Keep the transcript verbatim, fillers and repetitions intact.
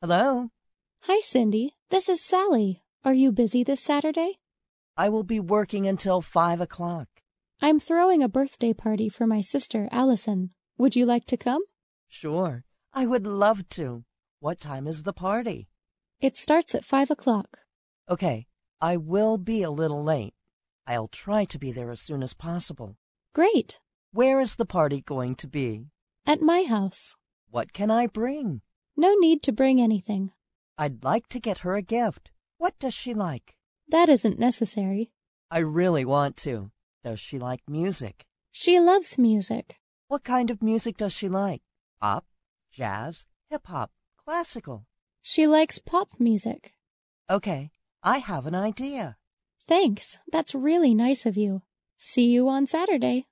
Hello? Hi, Cindy. This is Sally. Are you busy this Saturday? I will be working until five o'clock. I'm throwing a birthday party for my sister, Allison. Would you like to come? Sure, I would love to. What time is the party? It starts at five o'clock. Okay, I will be a little late. I'll try to be there as soon as possible. Great. Where is the party going to be? At my house. What can I bring? No need to bring anything. I'd like to get her a gift. What does she like? That isn't necessary. I really want to. Does she like music? She loves music. What kind of music does she like? Pop, jazz, hip-hop, classical? She likes pop music. Okay, I have an idea. Thanks. That's really nice of you. See you on Saturday.